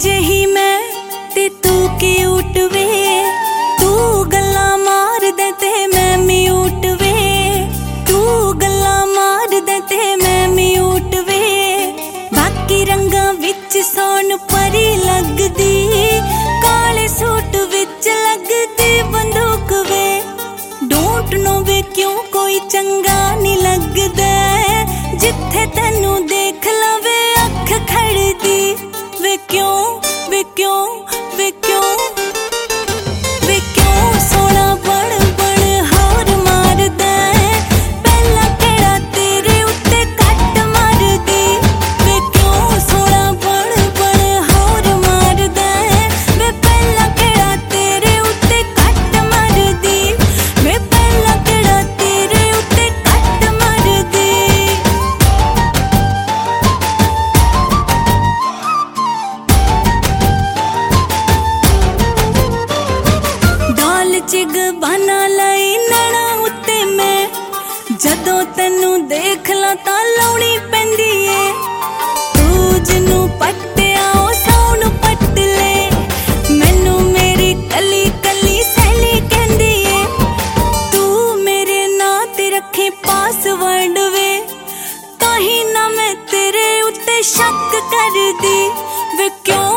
ਜਿਹੀ ਮੈਂ ਤੇ ਤੂੰ ਕਿਊਟ ਵੇ, ਤੂੰ ਗੱਲਾਂ ਮਾਰਦਾ ਤੇ ਮੈਂ ਮਿਊਟ ਵੇ, ਤੂੰ ਗੱਲਾਂ ਮਾਰਦਾ ਤੇ ਮੈਂ ਮਿਊਟ ਵੇ। ਬਾਕੀ ਰੰਗਾਂ ਵਿੱਚ ਸੋਨ ਪਰੀ ਲੱਗਦੀ, ਕਾਲੇ ਸੂਟ ਵਿੱਚ ਲੱਗਦੀ ਬੰਦੂਕ ਵੇ। ਡੋਂਟ ਨੋ ਵੇ ਕਿਉਂ ਕੋਈ ਚੰਗਾ ਨਹੀਂ ਲੱਗਦਾ, ਜਿੱਥੇ ਤੈਨੂੰ ਦੇਖ ਲਵੇ ਅੱਖ ਖੜਦੀ ਵੇ। ਕਿਉਂ ਵੇ ਕਿਉਂ ਵੇ ਕਿਉਂ ਵੇ ਕਿਉਂ ਸੋਹਣਾ ਬਣ ਬਣ ਹੋਰ ਮਾਰਦਾ, ਪਹਿਲਾਂ ਕਿਹੜਾ ਤੇਰੇ ਉੱਤੇ ਕੱਟ ਮਾਰਦੀ ਵੇ। ਕਿਉਂ ਸੋਹਣਾ ਬਣ ਬਣ ਹੋਰ ਮਾਰਦਾ, ਵੇ ਪਹਿਲਾਂ ਕਿਹੜਾ ਤੇਰੇ ਉੱਤੇ ਕੱਟ ਮਾਰਦੀ ਵੇ, ਪਹਿਲਾਂ ਕਿਹੜਾ ਤੇਰੇ ਉੱਤੇ ਕੱਟ ਮਾਰਦੀ। चिग बना लाई नैना उत्ते मैं, जदों तैनू देख ला तां लाउणी पैंदी ए। तू जिन्नू पट्टिया ओ सौण पट्ट ले, मैनू मेरी कली कली सहेली कहंदी ए। तू मेरे नां ते रखे पासवर्ड वे, ताही ना मैं तेरे उत्ते शक करदी वे। क्यों